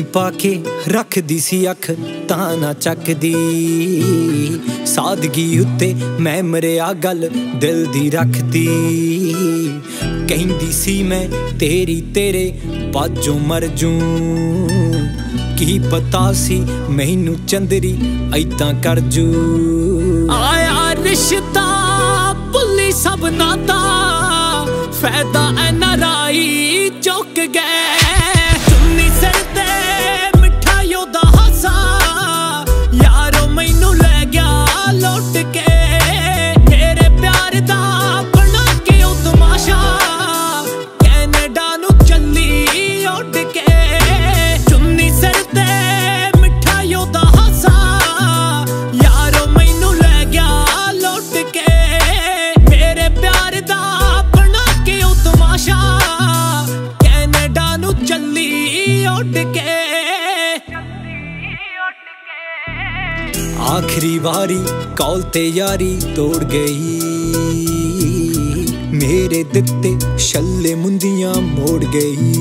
पाके रखदी सी अख तां ना चकदी। सादगी उत्ते मैं मरिया गल दिल दी रखदी। कहंदी सी मैं तेरी तेरे बाजों मर जूं। की पता सी मैनू चंदरी ऐदां कर जू। आया रिश्ता भुल्ली सब नाता फैदा NRI चुक गए। चुन्नी सिर ते मिठा योदा हासा यारो मैनू ले गया लुट के। मेरे प्यार दा बना के ओ तमाशा कैनेडा नू चली उड़ के। चुन्नी सिर ते मिठा योदा हासा यारो मैनू ले गया लुट के। मेरे प्यार दा बना के ओ तमाशा कैनेडा नू चली उड़ के। आखिरी बारी कॉल ते यारी तोड़ गई। मेरे दिते छल्ले मुंदियां मोड़ गई।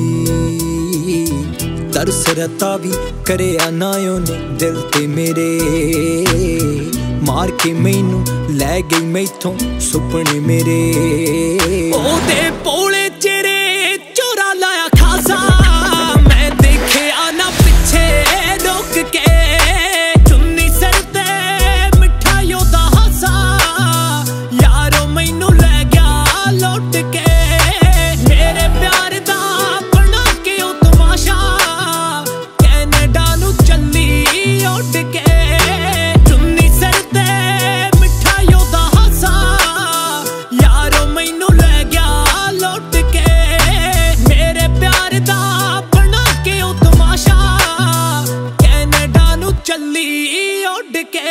तरस रता भी करे नायो ने दिल ते मेरे। मार के मैनू लै गई मैथों सुपने मेरे। ओदे पोले चेहरे चोरा लाया खासा मैं देखे आना पिछे रोक के। चुन्नी सिर ते मिठा योदा हासा यारो मैनू ले गया लुट के। मेरे प्यार दा बना के ओ तमाशा कैनेडा नू चली उड़ के। चुन्नी सिर ते मिठा योदा हासा यारो मैनू ले गया लुट के। मेरे प्यार दा बना के ओ तमाशा कैनेडा नू चली उड़ के।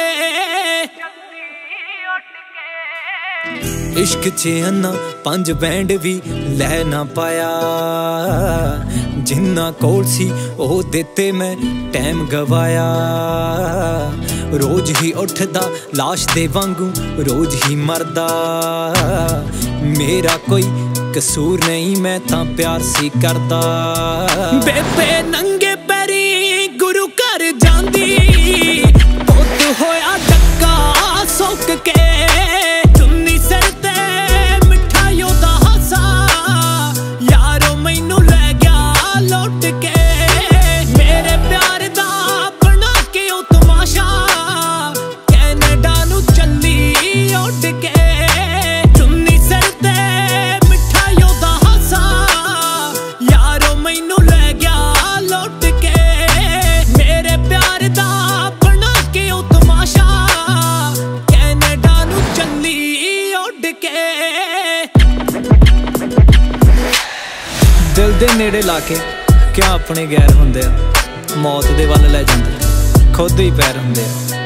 इश्क च अन्ना 5 बैंड भी लै ना पाया। जिन्ना कोल सी ओ दिते मैं टैम गवाया। रोज ही उठदा लाश दे वांगू रोज ही मरदा। मेरा कोई कसूर नहीं मैं तां प्यार सी करदा। बेबे नंगे पैरी गुरु घर जांदी पुत होया डक्का सुक के। चुन्नी सिर ते मिठा योदा हासा यारो मैनू ले गया लुट के। मेरे प्यार दा बना के ओ तमाशा कैनेडा नू चली उड़ के। चुन्नी सिर ते मिठा योदा हासा यारो मैनू ले गया लुट के। मेरे प्यार दा बना के ओ तमाशा कैनेडा नू चली उड़ के। दिल दे नेड़े लाके क्या अपने गैर हुंदे आ। मौत दे वल लै जांदे खुद ही पैर हुंदे आ।